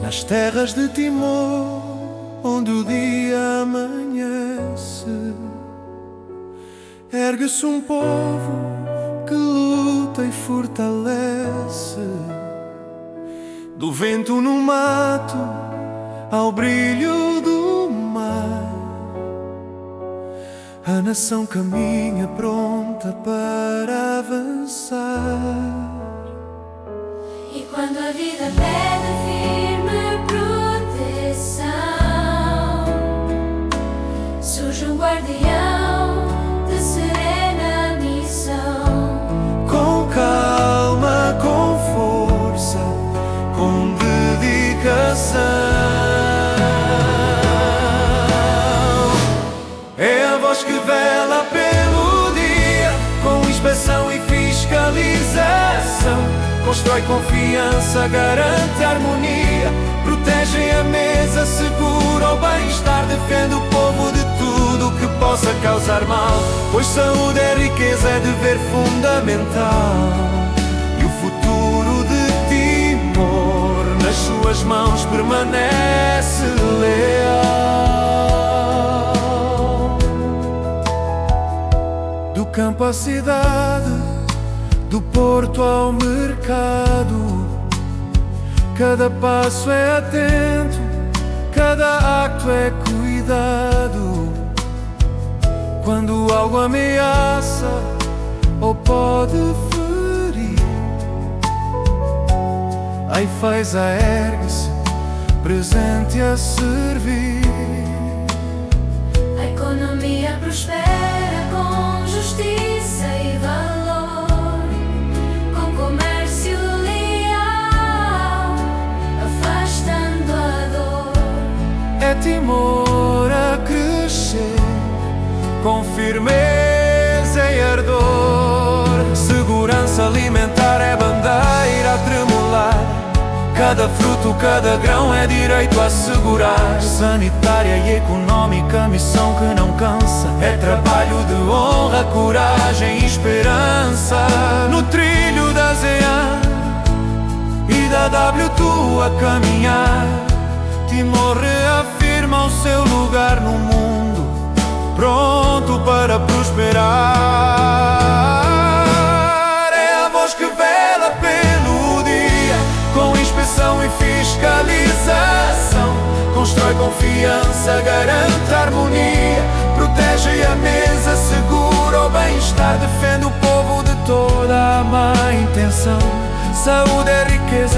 nas terras de Timor, onde o dia amanhece, ergue-se um povo que luta e fortalece. Do vento no mato ao brilho do mar, a nação caminha pronta para avançar. E quando a vida pede firme proteção, surge um guardião de serena missão. Com calma, com força, com dedicação, é a voz que vela pelo dia, com inspeção e fiscalização. Constrói confiança, garante harmonia, protege a mesa, segura o bem-estar, defende o povo de tudo que possa causar mal, pois saúde é riqueza, é dever fundamental. E o futuro de Timor nas suas mãos permanece leal. Do campo à cidade, do porto ao mercado, cada passo é atento, cada acto é cuidado. Quando algo ameaça ou pode ferir, a Ifesa ergue-se, presente a servir. A economia prospera com justiça e valor, com comércio leal, afastando a dor. É Timor a crescer, com firmeza e ardor. Segurança alimentar é bandeira a tremular, cada fruto, cada grão é direito a assegurar. Sanitária e económica, missão que não cansa, é trabalho de honra, coragem e esperança. No trilho da ASEAN e da WTO a caminhar, Timor reafirma o seu lugar no mundo, pronto para prosperar. É a voz que vela pelo dia, com inspeção e fiscalização. Constrói confiança, garante harmonia, protege a mesa, segura o bem-estar, defende o povo de toda a má intenção. Saúde é riqueza,